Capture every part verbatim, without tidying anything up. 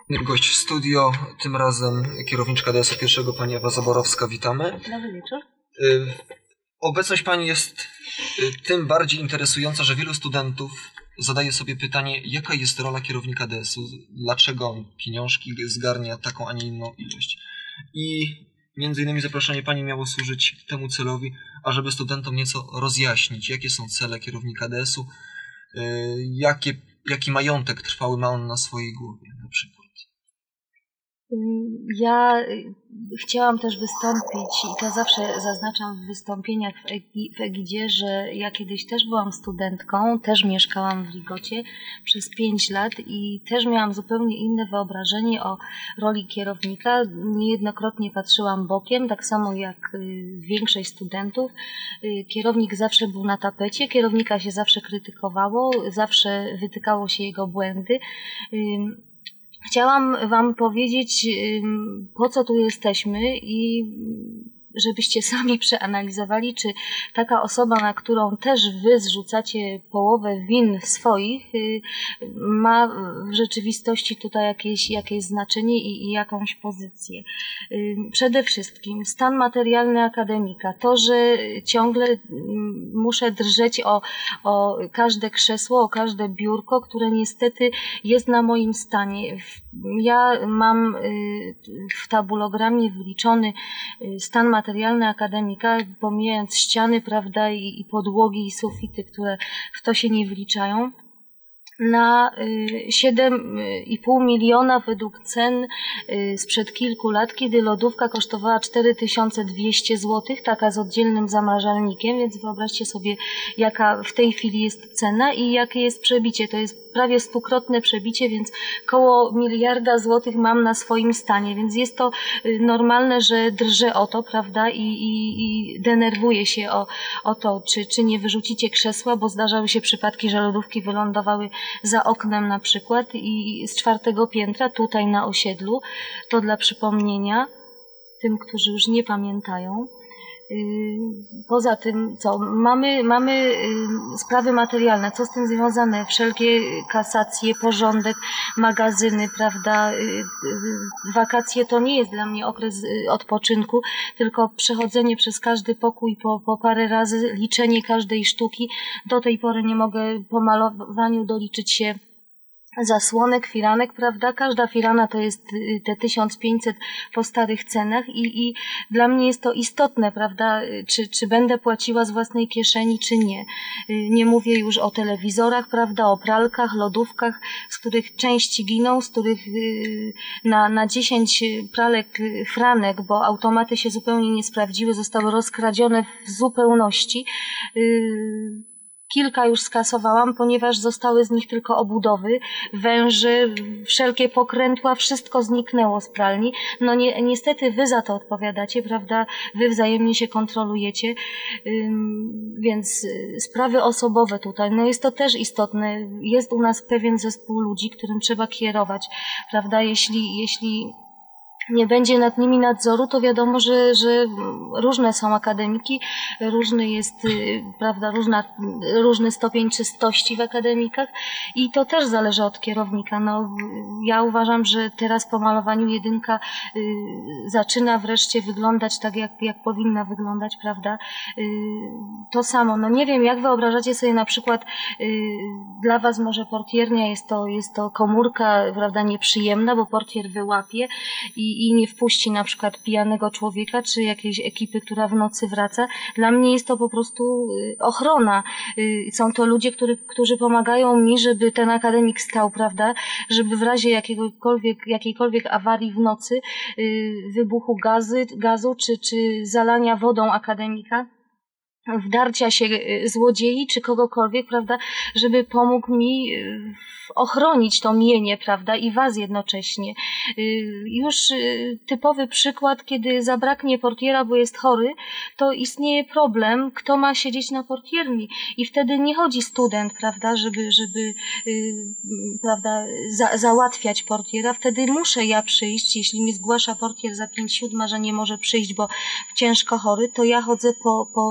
Gość w studio, tym razem kierowniczka D S O pierwszego pani Ewa Zaborowska, witamy. Dobry wieczór. Obecność pani jest tym bardziej interesująca, że wielu studentów zadaje sobie pytanie, jaka jest rola kierownika D S U, dlaczego pieniążki zgarnia taką, a nie inną ilość. I między innymi zaproszenie pani miało służyć temu celowi, ażeby studentom nieco rozjaśnić, jakie są cele kierownika D S U, jakie, jaki majątek trwały ma on na swojej głowie na przykład. Ja chciałam też wystąpić i to zawsze zaznaczam w wystąpieniach w, Egi, w Egidzie, że ja kiedyś też byłam studentką, też mieszkałam w Ligocie przez pięć lat i też miałam zupełnie inne wyobrażenie o roli kierownika. Niejednokrotnie patrzyłam bokiem, tak samo jak większość studentów. Kierownik zawsze był na tapecie, kierownika się zawsze krytykowało, zawsze wytykało się jego błędy. Chciałam wam powiedzieć, po co tu jesteśmy i żebyście sami przeanalizowali, czy taka osoba, na którą też wy zrzucacie połowę win swoich, ma w rzeczywistości tutaj jakieś, jakieś znaczenie i, i jakąś pozycję. Przede wszystkim stan materialny akademika. To, że ciągle muszę drżeć o, o każde krzesło, o każde biurko, które niestety jest na moim stanie. Ja mam w tabulogramie wyliczony stan materialny akademika, pomijając ściany, prawda, i, i podłogi, i sufity, które w to się nie wliczają, na siedem i pół miliona według cen sprzed kilku lat, kiedy lodówka kosztowała cztery tysiące dwieście złotych, taka z oddzielnym zamrażalnikiem, więc wyobraźcie sobie, jaka w tej chwili jest cena i jakie jest przebicie. To jest prawie stukrotne przebicie, więc koło miliarda złotych mam na swoim stanie, więc jest to normalne, że drżę o to, prawda, i, i, i denerwuję się o, o to, czy, czy nie wyrzucicie krzesła, bo zdarzały się przypadki, że lodówki wylądowały za oknem na przykład i z czwartego piętra tutaj na osiedlu. To dla przypomnienia tym, którzy już nie pamiętają. Poza tym, co? Mamy, mamy sprawy materialne, co z tym związane? Wszelkie kasacje, porządek, magazyny, prawda? Wakacje to nie jest dla mnie okres odpoczynku, tylko przechodzenie przez każdy pokój po, po parę razy, liczenie każdej sztuki. Do tej pory nie mogę po malowaniu doliczyć się zasłonek, firanek, prawda? Każda firana to jest te tysiąc pięćset po starych cenach i, i dla mnie jest to istotne, prawda? Czy, czy będę płaciła z własnej kieszeni, czy nie. Nie mówię już o telewizorach, prawda? O pralkach, lodówkach, z których części giną, z których na, na dziesięć pralek franek, bo automaty się zupełnie nie sprawdziły, zostały rozkradzione w zupełności. Kilka już skasowałam, ponieważ zostały z nich tylko obudowy, węże, wszelkie pokrętła, wszystko zniknęło z pralni. No ni niestety wy za to odpowiadacie, prawda? Wy wzajemnie się kontrolujecie, Ym, więc sprawy osobowe tutaj, no jest to też istotne. Jest u nas pewien zespół ludzi, którym trzeba kierować, prawda? Jeśli, jeśli nie będzie nad nimi nadzoru, to wiadomo, że, że różne są akademiki, różny jest, prawda, różna, różny stopień czystości w akademikach i to też zależy od kierownika. No, ja uważam, że teraz po malowaniu jedynka y, zaczyna wreszcie wyglądać tak, jak, jak powinna wyglądać, prawda? Y, to samo. No nie wiem, jak wyobrażacie sobie na przykład y, dla was może portiernia jest to, jest to komórka, prawda, nieprzyjemna, bo portier wyłapie i i nie wpuści na przykład pijanego człowieka, czy jakiejś ekipy, która w nocy wraca. Dla mnie jest to po prostu ochrona. Są to ludzie, który, którzy pomagają mi, żeby ten akademik stał, prawda, żeby w razie jakiegokolwiek, jakiejkolwiek awarii w nocy, wybuchu gazy, gazu, czy, czy zalania wodą akademika, wdarcia się złodziei czy kogokolwiek, prawda, żeby pomógł mi ochronić to mienie, prawda, i was jednocześnie. Już typowy przykład, kiedy zabraknie portiera, bo jest chory, to istnieje problem, kto ma siedzieć na portierni i wtedy nie chodzi student, prawda, żeby, żeby prawda, za, załatwiać portiera, wtedy muszę ja przyjść, jeśli mi zgłasza portier za pięć siódma, że nie może przyjść, bo ciężko chory, to ja chodzę po, po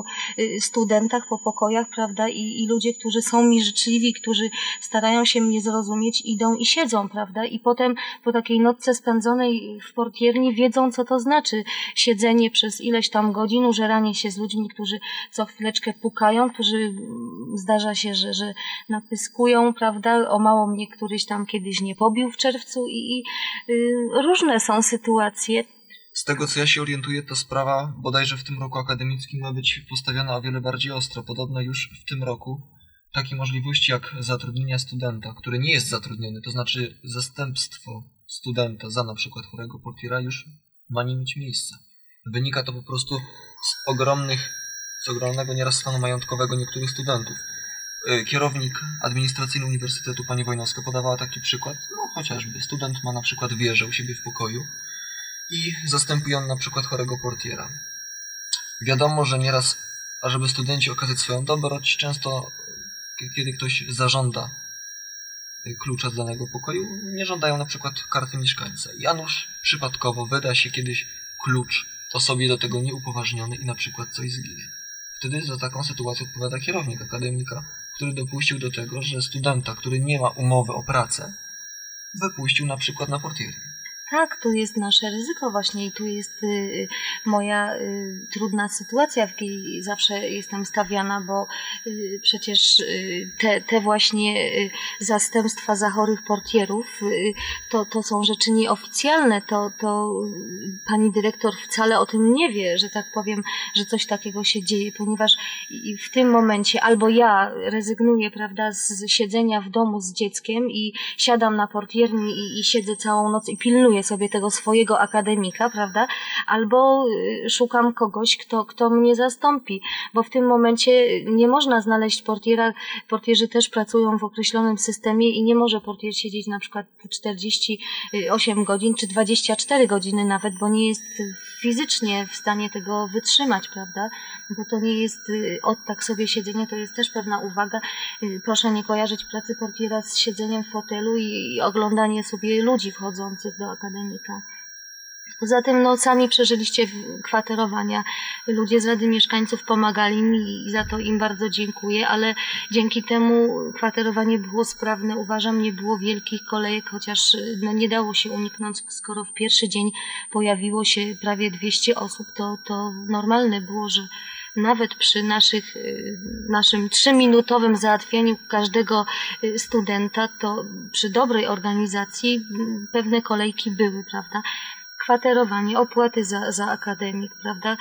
studentach po pokojach, prawda, i, i ludzie, którzy są mi życzliwi, którzy starają się mnie zrozumieć, idą i siedzą, prawda, i potem po takiej nocce spędzonej w portierni wiedzą, co to znaczy siedzenie przez ileś tam godzin, użeranie się z ludźmi, którzy co chwileczkę pukają, którzy zdarza się, że, że napyskują, prawda, o mało mnie któryś tam kiedyś nie pobił w czerwcu i, i y, różne są sytuacje. Z tego, co ja się orientuję, ta sprawa bodajże w tym roku akademickim ma być postawiona o wiele bardziej ostro. Podobno już w tym roku takie możliwości jak zatrudnienia studenta, który nie jest zatrudniony, to znaczy zastępstwo studenta za na przykład chorego portiera już ma nie mieć miejsca. Wynika to po prostu z ogromnych, z ogromnego nieraz stanu majątkowego niektórych studentów. Kierownik administracyjny Uniwersytetu pani Wojnowska podawała taki przykład, no chociażby student ma na przykład wieżę u siebie w pokoju i zastępuje on na przykład chorego portiera. Wiadomo, że nieraz, ażeby studenci okazać swoją dobroć, często kiedy ktoś zażąda klucza do danego pokoju, nie żądają na przykład karty mieszkańca. Janusz przypadkowo wyda się kiedyś klucz osobie do tego nieupoważniony i na przykład coś zginie. Wtedy za taką sytuację odpowiada kierownik akademika, który dopuścił do tego, że studenta, który nie ma umowy o pracę, wypuścił na przykład na portiernię. Tak, tu jest nasze ryzyko właśnie i tu jest y, moja y, trudna sytuacja, w jakiej zawsze jestem stawiana, bo y, przecież y, te, te właśnie y, zastępstwa za chorych portierów y, to, to są rzeczy nieoficjalne, to, to y, pani dyrektor wcale o tym nie wie, że tak powiem, że coś takiego się dzieje, ponieważ y, w tym momencie albo ja rezygnuję, prawda, z siedzenia w domu z dzieckiem i siadam na portierni i, i siedzę całą noc i pilnuję sobie tego swojego akademika, prawda? Albo szukam kogoś, kto, kto mnie zastąpi, bo w tym momencie nie można znaleźć portiera. Portierzy też pracują w określonym systemie i nie może portier siedzieć na przykład czterdzieści osiem godzin czy dwadzieścia cztery godziny nawet, bo nie jest fizycznie w stanie tego wytrzymać, prawda? Bo to nie jest od tak sobie siedzenie, to jest też pewna uwaga. Proszę nie kojarzyć pracy portiera z siedzeniem w fotelu i, i oglądanie sobie ludzi wchodzących do akademika. Poza tym no, sami przeżyliście kwaterowania. Ludzie z Rady Mieszkańców pomagali mi i za to im bardzo dziękuję, ale dzięki temu kwaterowanie było sprawne. Uważam, nie było wielkich kolejek, chociaż no, nie dało się uniknąć, skoro w pierwszy dzień pojawiło się prawie dwieście osób, to, to normalne było, że nawet przy naszych, naszym trzyminutowym załatwianiu każdego studenta, to przy dobrej organizacji pewne kolejki były, prawda? Kwaterowanie, opłaty za, za akademik, prawda?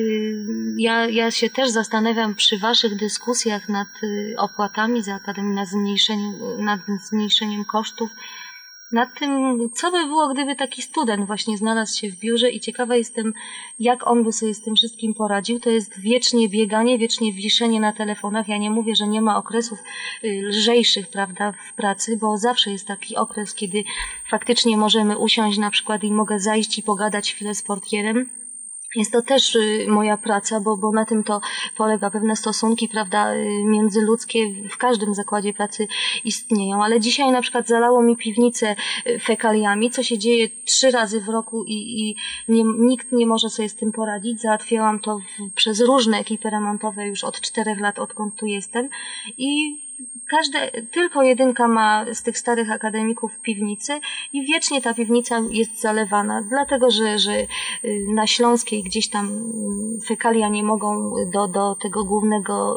Ja, ja się też zastanawiam przy waszych dyskusjach nad opłatami za akademię, nad zmniejszeniem, nad zmniejszeniem kosztów, nad tym, co by było, gdyby taki student właśnie znalazł się w biurze i ciekawa jestem, jak on by sobie z tym wszystkim poradził. To jest wiecznie bieganie, wiecznie wiszenie na telefonach. Ja nie mówię, że nie ma okresów lżejszych, prawda, w pracy, bo zawsze jest taki okres, kiedy faktycznie możemy usiąść na przykład i mogę zajść i pogadać chwilę z portierem. Jest to też moja praca, bo, bo na tym to polega. Pewne stosunki, prawda, międzyludzkie w każdym zakładzie pracy istnieją. Ale dzisiaj na przykład zalało mi piwnicę fekaliami, co się dzieje trzy razy w roku i, i nie, nikt nie może sobie z tym poradzić. Załatwiałam to w, przez różne ekipy remontowe już od czterech lat, odkąd tu jestem. I Każde, tylko jedynka ma z tych starych akademików piwnicy i wiecznie ta piwnica jest zalewana, dlatego że, że na Śląskiej gdzieś tam fekalia nie mogą do, do tego głównego,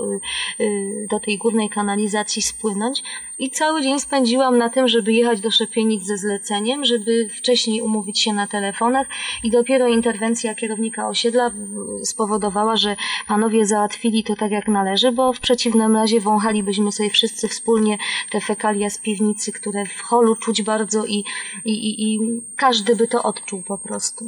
do tej głównej kanalizacji spłynąć. I cały dzień spędziłam na tym, żeby jechać do Szepienic ze zleceniem, żeby wcześniej umówić się na telefonach i dopiero interwencja kierownika osiedla spowodowała, że panowie załatwili to tak jak należy, bo w przeciwnym razie wąchalibyśmy sobie wszyscy wspólnie te fekalia z piwnicy, które w holu czuć bardzo i, i, i, i każdy by to odczuł po prostu.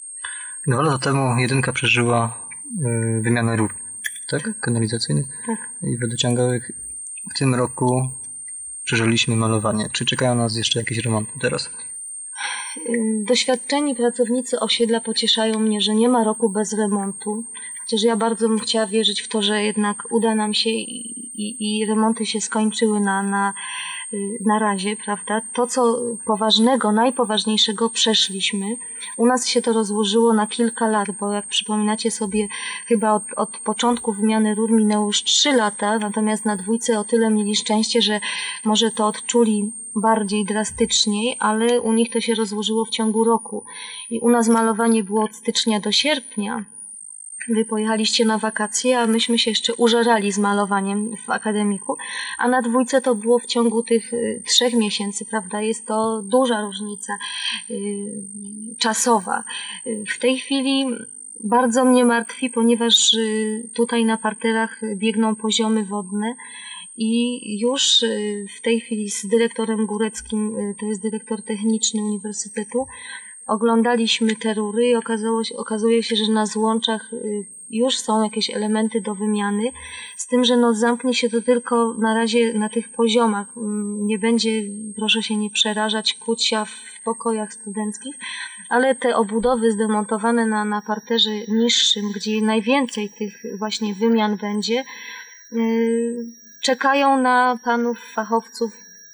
Dwa lata temu jedynka przeżyła y, wymianę rur, tak? Kanalizacyjnych tak. I wodociągowych. W tym roku przeżyliśmy malowanie. Czy czekają nas jeszcze jakieś remonty teraz? Doświadczeni pracownicy osiedla pocieszają mnie, że nie ma roku bez remontu. Chociaż ja bardzo bym chciała wierzyć w to, że jednak uda nam się i, i, i remonty się skończyły na, na na razie, prawda? To, co poważnego, najpoważniejszego przeszliśmy. U nas się to rozłożyło na kilka lat, bo jak przypominacie sobie, chyba od, od początku wymiany rur minęło już trzy lata, natomiast na dwójce o tyle mieli szczęście, że może to odczuli bardziej drastyczniej, ale u nich to się rozłożyło w ciągu roku. I u nas malowanie było od stycznia do sierpnia. Wy pojechaliście na wakacje, a myśmy się jeszcze użerali z malowaniem w akademiku, a na dwójce to było w ciągu tych y, trzech miesięcy, prawda? Jest to duża różnica y, czasowa. Y, w tej chwili bardzo mnie martwi, ponieważ y, tutaj na parterach biegną poziomy wodne i już y, w tej chwili z dyrektorem Góreckim, y, to jest dyrektor techniczny Uniwersytetu, oglądaliśmy te rury i okazało się, okazuje się, że na złączach już są jakieś elementy do wymiany, z tym, że no zamknie się to tylko na razie na tych poziomach. Nie będzie, proszę się nie przerażać, kucia w pokojach studenckich, ale te obudowy zdemontowane na, na parterze niższym, gdzie najwięcej tych właśnie wymian będzie, yy, czekają na panów fachowców,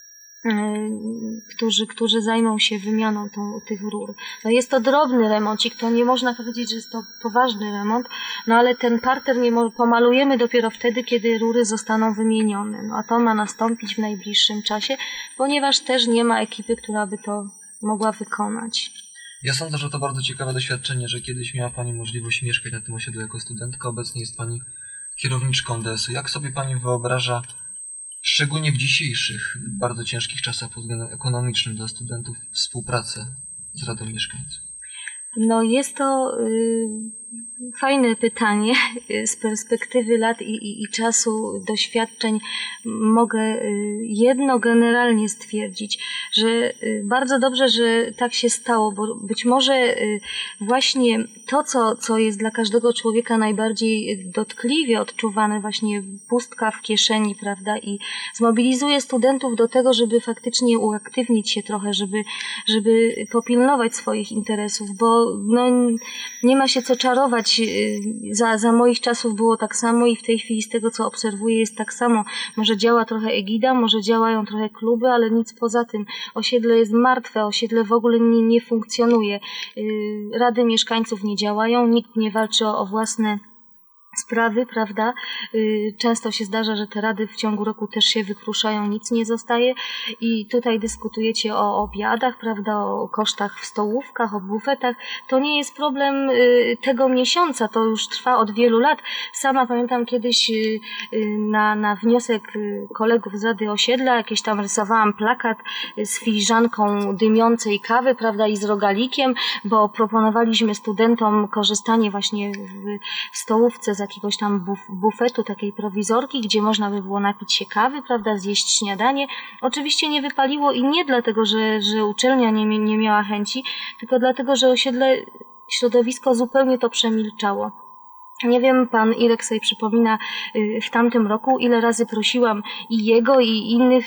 Którzy, którzy zajmą się wymianą tą, tych rur. No jest to drobny remoncik, to nie można powiedzieć, że jest to poważny remont, no ale ten parter nie pomalujemy dopiero wtedy, kiedy rury zostaną wymienione. No a to ma nastąpić w najbliższym czasie, ponieważ też nie ma ekipy, która by to mogła wykonać. Ja sądzę, że to bardzo ciekawe doświadczenie, że kiedyś miała Pani możliwość mieszkać na tym osiedlu jako studentka, obecnie jest Pani kierowniczką D S u. Jak sobie Pani wyobraża, szczególnie w dzisiejszych, bardzo ciężkich czasach pod względem ekonomicznym dla studentów, współpracę z Radą Mieszkańców? No jest to y, fajne pytanie. Z perspektywy lat i, i, i czasu, doświadczeń mogę y, jedno generalnie stwierdzić, że y, bardzo dobrze, że tak się stało, bo być może y, właśnie to, co, co jest dla każdego człowieka najbardziej dotkliwie odczuwane, właśnie pustka w kieszeni, prawda, i zmobilizuje studentów do tego, żeby faktycznie uaktywnić się trochę, żeby, żeby popilnować swoich interesów, bo no, nie ma się co czarować. Za, za moich czasów było tak samo i w tej chwili z tego, co obserwuję, jest tak samo. Może działa trochę egida, może działają trochę kluby, ale nic poza tym. Osiedle jest martwe, osiedle w ogóle nie, nie funkcjonuje. Rady mieszkańców nie działają, nikt nie walczy o, o własne sprawy, prawda? Często się zdarza, że te rady w ciągu roku też się wykruszają, nic nie zostaje i tutaj dyskutujecie o obiadach, prawda, o kosztach w stołówkach, o bufetach. To nie jest problem tego miesiąca, to już trwa od wielu lat. Sama pamiętam kiedyś na, na wniosek kolegów z Rady Osiedla jakieś tam rysowałam plakat z filiżanką dymiącej kawy, prawda, i z rogalikiem, bo proponowaliśmy studentom korzystanie właśnie w, w stołówce z jakiegoś tam buf, bufetu, takiej prowizorki, gdzie można by było napić się kawy, prawda, zjeść śniadanie. Oczywiście nie wypaliło i nie dlatego, że, że uczelnia nie, nie miała chęci, tylko dlatego, że osiedle, środowisko zupełnie to przemilczało. Nie wiem, pan Irek sobie przypomina w tamtym roku, ile razy prosiłam i jego, i innych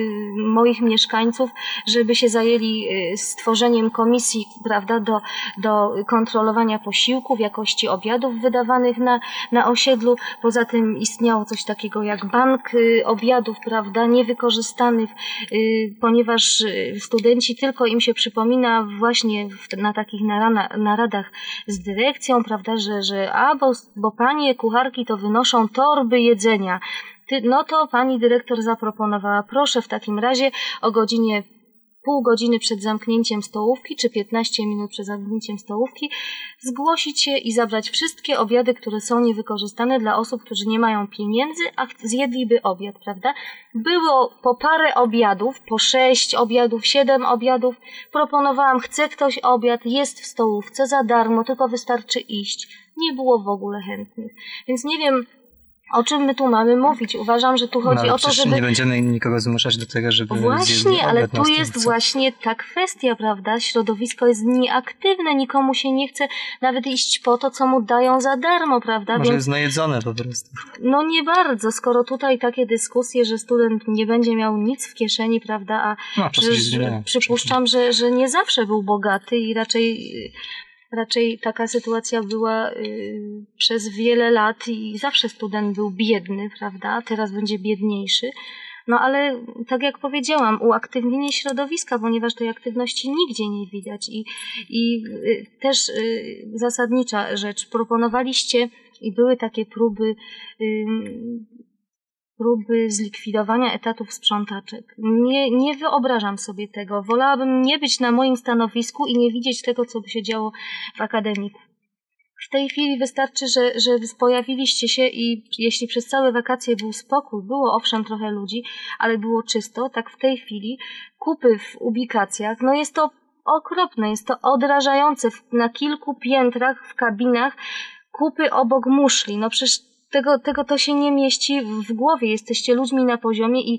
moich mieszkańców, żeby się zajęli stworzeniem komisji, prawda, do, do kontrolowania posiłków, jakości obiadów wydawanych na, na osiedlu. Poza tym istniało coś takiego jak bank obiadów, prawda, niewykorzystanych, ponieważ studenci tylko im się przypomina właśnie na takich naradach z dyrekcją, prawda, że, że a, bo bo panie kucharki to wynoszą torby jedzenia. Ty, no to pani dyrektor zaproponowała, proszę w takim razie o godzinie, pół godziny przed zamknięciem stołówki, czy piętnaście minut przed zamknięciem stołówki, zgłosić się i zabrać wszystkie obiady, które są niewykorzystane dla osób, którzy nie mają pieniędzy, a zjedliby obiad, prawda? Było po parę obiadów, po sześć obiadów, siedem obiadów. Proponowałam, chce ktoś obiad, jest w stołówce za darmo, tylko wystarczy iść. Nie było w ogóle chętnych. Więc nie wiem, o czym my tu mamy mówić. Uważam, że tu chodzi no, o to, żeby... nie będziemy nikogo zmuszać do tego, żeby... Właśnie, ale tu jest właśnie ta kwestia, prawda? Środowisko jest nieaktywne, nikomu się nie chce nawet iść po to, co mu dają za darmo, prawda? Może Więc... jest najedzone po prostu. No nie bardzo, skoro tutaj takie dyskusje, że student nie będzie miał nic w kieszeni, prawda? A no, przecież przypuszczam, że, że nie zawsze był bogaty i raczej... Raczej taka sytuacja była y, przez wiele lat i zawsze student był biedny, prawda? Teraz będzie biedniejszy. No ale tak jak powiedziałam, uaktywnienie środowiska, ponieważ tej aktywności nigdzie nie widać i, i y, też y, zasadnicza rzecz, proponowaliście i były takie próby y, próby zlikwidowania etatów sprzątaczek. Nie, nie wyobrażam sobie tego. Wolałabym nie być na moim stanowisku i nie widzieć tego, co by się działo w akademiku. W tej chwili wystarczy, że, że pojawiliście się i jeśli przez całe wakacje był spokój, było owszem trochę ludzi, ale było czysto, tak w tej chwili kupy w ubikacjach, no jest to okropne, jest to odrażające. Na kilku piętrach, w kabinach, kupy obok muszli. No przecież tego, tego to się nie mieści w głowie. Jesteście ludźmi na poziomie i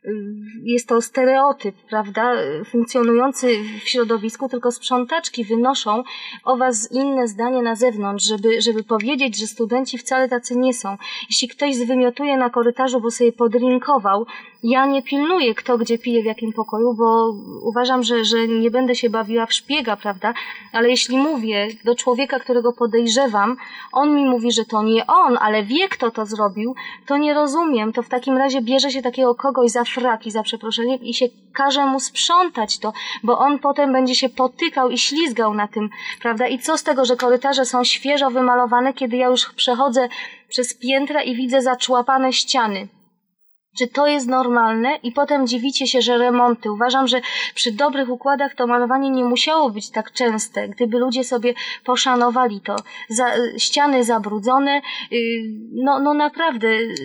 jest to stereotyp, prawda, funkcjonujący w środowisku, tylko sprzątaczki wynoszą o was inne zdanie na zewnątrz, żeby, żeby powiedzieć, że studenci wcale tacy nie są. Jeśli ktoś zwymiotuje na korytarzu, bo sobie podrinkował, ja nie pilnuję, kto gdzie pije w jakim pokoju, bo uważam, że, że nie będę się bawiła w szpiega, prawda, ale jeśli mówię do człowieka, którego podejrzewam, on mi mówi, że to nie on, ale wie, kto to zrobił, to nie rozumiem, to w takim razie bierze się takiego kogoś za fraki, za przeproszeniem i się każe mu sprzątać to, bo on potem będzie się potykał i ślizgał na tym, prawda? I co z tego, że korytarze są świeżo wymalowane, kiedy ja już przechodzę przez piętra i widzę zaczłapane ściany? Czy to jest normalne? I potem dziwicie się, że remonty. Uważam, że przy dobrych układach to malowanie nie musiało być tak częste. Gdyby ludzie sobie poszanowali to. Za, ściany zabrudzone, yy, no, no naprawdę,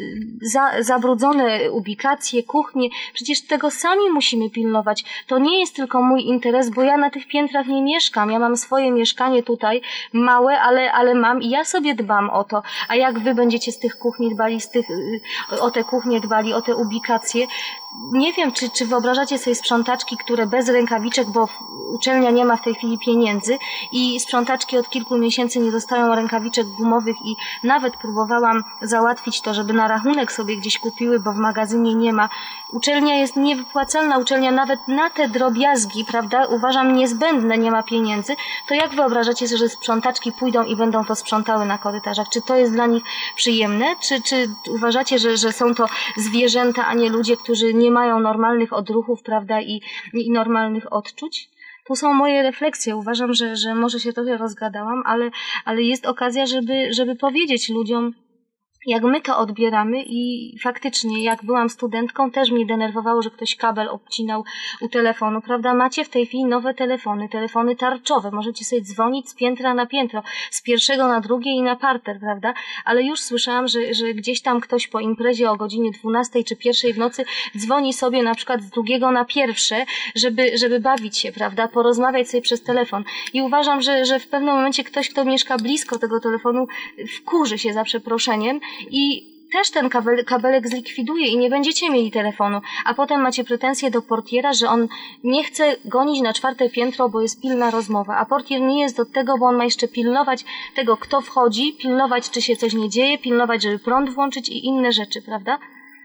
za, zabrudzone ubikacje, kuchnie. Przecież tego sami musimy pilnować. To nie jest tylko mój interes, bo ja na tych piętrach nie mieszkam. Ja mam swoje mieszkanie tutaj, małe, ale, ale mam i ja sobie dbam o to. A jak wy będziecie z tych kuchni dbali, z tych, yy, o te kuchnie dbali, o te ubikacje. Nie wiem, czy, czy wyobrażacie sobie sprzątaczki, które bez rękawiczek, bo uczelnia nie ma w tej chwili pieniędzy i sprzątaczki od kilku miesięcy nie dostają rękawiczek gumowych i nawet próbowałam załatwić to, żeby na rachunek sobie gdzieś kupiły, bo w magazynie nie ma. Uczelnia jest niewypłacalna, uczelnia nawet na te drobiazgi, prawda, uważam niezbędne, nie ma pieniędzy. To jak wyobrażacie sobie, że sprzątaczki pójdą i będą to sprzątały na korytarzach? Czy to jest dla nich przyjemne? Czy, czy uważacie, że, że są to zwierzęta, a nie ludzie, którzy nie mają normalnych odruchów, prawda, i, i normalnych odczuć? To są moje refleksje. Uważam, że, że może się trochę rozgadałam, ale, ale jest okazja, żeby, żeby powiedzieć ludziom, jak my to odbieramy i faktycznie, jak byłam studentką, też mnie denerwowało, że ktoś kabel obcinał u telefonu, prawda? Macie w tej chwili nowe telefony, telefony tarczowe, możecie sobie dzwonić z piętra na piętro, z pierwszego na drugie i na parter, prawda? Ale już słyszałam, że, że gdzieś tam ktoś po imprezie o godzinie dwunastej czy pierwszej w nocy dzwoni sobie na przykład z drugiego na pierwsze, żeby, żeby bawić się, prawda? Porozmawiać sobie przez telefon. I uważam, że, że w pewnym momencie ktoś, kto mieszka blisko tego telefonu, wkurzy się za przeproszeniem i też ten kabel, kabelek zlikwiduje i nie będziecie mieli telefonu, a potem macie pretensje do portiera, że on nie chce gonić na czwarte piętro, bo jest pilna rozmowa, a portier nie jest do tego, bo on ma jeszcze pilnować tego, kto wchodzi, pilnować, czy się coś nie dzieje, pilnować, żeby prąd włączyć i inne rzeczy, prawda?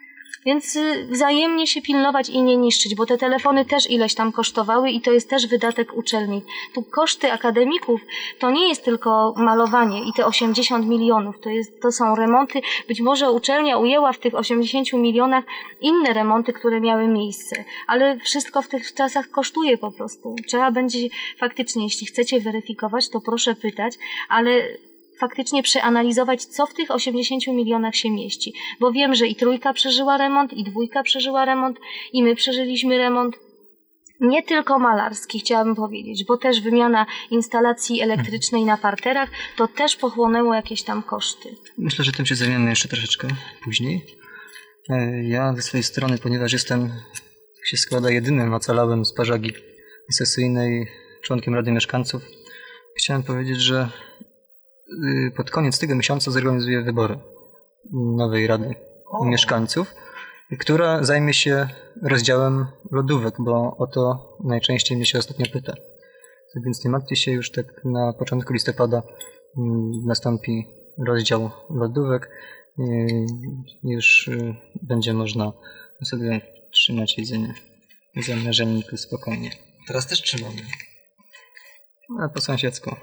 Więc wzajemnie się pilnować i nie niszczyć, bo te telefony też ileś tam kosztowały i to jest też wydatek uczelni. Tu koszty akademików to nie jest tylko malowanie i te osiemdziesiąt milionów, to, jest, to są remonty. Być może uczelnia ujęła w tych osiemdziesięciu milionach inne remonty, które miały miejsce, ale wszystko w tych czasach kosztuje po prostu. Trzeba będzie faktycznie, jeśli chcecie weryfikować, to proszę pytać, ale faktycznie przeanalizować, co w tych osiemdziesięciu milionach się mieści. Bo wiem, że i trójka przeżyła remont, i dwójka przeżyła remont, i my przeżyliśmy remont. Nie tylko malarski, chciałabym powiedzieć, bo też wymiana instalacji elektrycznej na parterach, to też pochłonęło jakieś tam koszty. Myślę, że tym się zajmiemy jeszcze troszeczkę później. Ja ze swojej strony, ponieważ jestem, jak się składa, jedynym ocalałym z Parzagi sesyjnej członkiem Rady Mieszkańców, chciałem powiedzieć, że pod koniec tego miesiąca zorganizuję wybory nowej Rady o. Mieszkańców, która zajmie się rozdziałem lodówek, bo o to najczęściej mnie się ostatnio pyta. Więc nie martwcie się, już tak na początku listopada nastąpi rozdział lodówek. Już będzie można sobie trzymać jedzenie w zamrażalniku spokojnie. Teraz też trzymamy. A po sąsiedzku.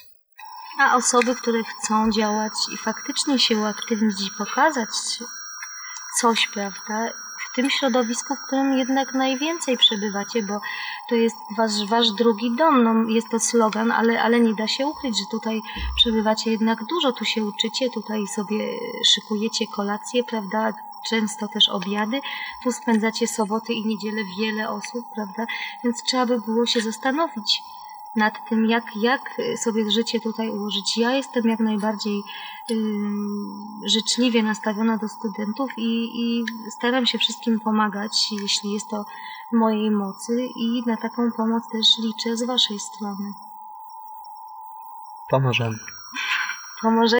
A osoby, które chcą działać i faktycznie się uaktywnić i pokazać coś, prawda, w tym środowisku, w którym jednak najwięcej przebywacie, bo to jest wasz, wasz drugi dom. No, jest to slogan, ale, ale nie da się ukryć, że tutaj przebywacie jednak dużo, tu się uczycie, tutaj sobie szykujecie kolacje, prawda? Często też obiady, tu spędzacie soboty i niedzielę wiele osób, prawda? Więc trzeba by było się zastanowić nad tym, jak, jak sobie życie tutaj ułożyć. Ja jestem jak najbardziej yy, życzliwie nastawiona do studentów i, i staram się wszystkim pomagać, jeśli jest to w mojej mocy, i na taką pomoc też liczę z waszej strony. Pomożemy. Pomoże